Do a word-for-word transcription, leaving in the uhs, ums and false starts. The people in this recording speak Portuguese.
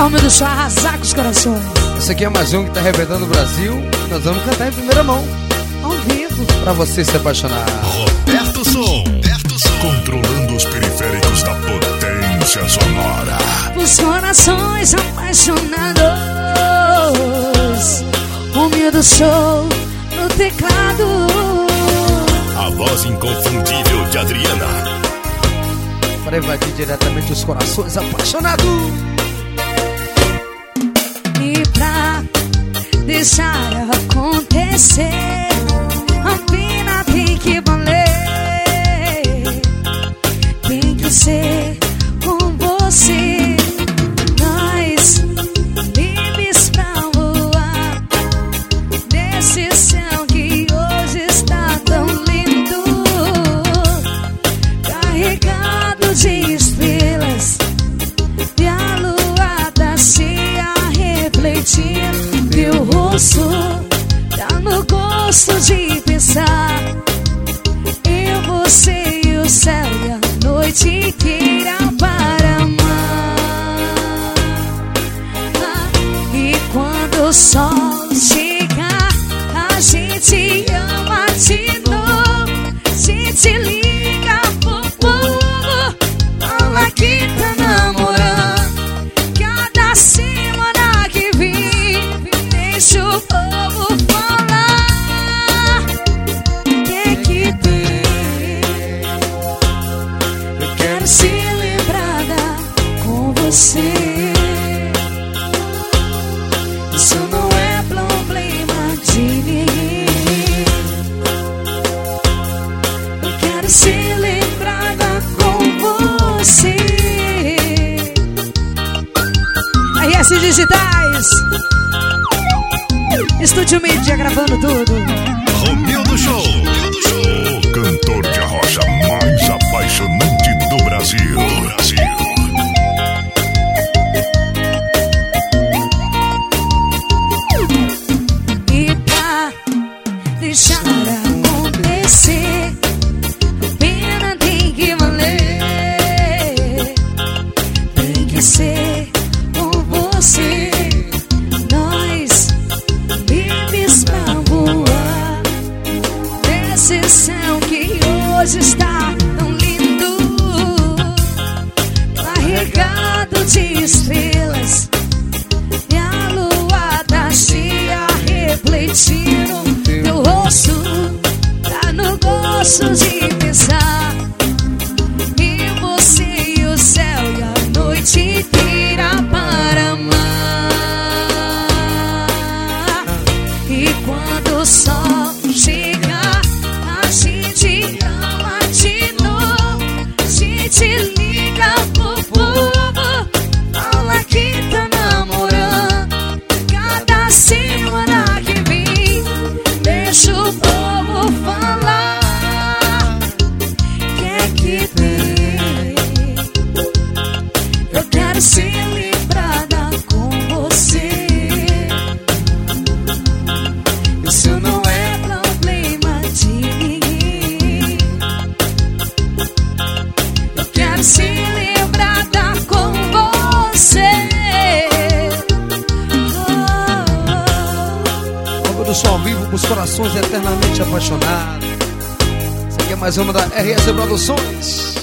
Homem do Show, arrasar com os corações. Esse aqui é mais um que tá arrebentando o Brasil. Nós vamos cantar em primeira mão, ao vivo, pra você se apaixonar. Roberto Som, Roberto Som, controlando os periféricos da potência sonora. Os corações apaixonados. Homem do Show no teclado. A voz inconfundível de Adriana, para invadir diretamente os corações apaixonados. E pra deixar acontecer, a pena tem que valer. Tem que ser com você. Nós livres pra voar nesse céu que hoje está tão lindo, carregado de estrelas, e a lua da cia refletindo teu rosto. Dá no gosto de pensar em você e o céu e a noite inteira para amar. E quando o sol chegar, a gente ama de novo. A gente liga pro povo, fala que tá namorando. Cada semana que vem, deixa o povo falar. Que que tem? Eu quero ser lembrada com você. Isso não é problema de ninguém. Eu quero ser lembrada com você. R S Digitais, Estúdio Mídia gravando tudo. Romildo Show, o cantor de arrocha mais apaixonante do Brasil. Do Brasil. E pra deixar acontecer, a pena tem que valer. Tem que ser com você. Nós livres pra voar nesse céu que hoje está tão lindo, carregado de estrelas, e a lua da cia refletindo teu rosto. Dá no gosto de pensar em você e o céu e a noite inteira para amar. E quando o sol chegar, a gente ama de novo. A gente liga pro povo, fala que tá namorando. Cada semana que vem, deixa o povo falar. Que que tem? Eu quero ser lembrada com você. Isso não é problema de ninguém. Eu quero ser lembrada com você. Homem do Show ao vivo com os corações eternamente apaixonados. Essa aqui é mais uma da R S Produções.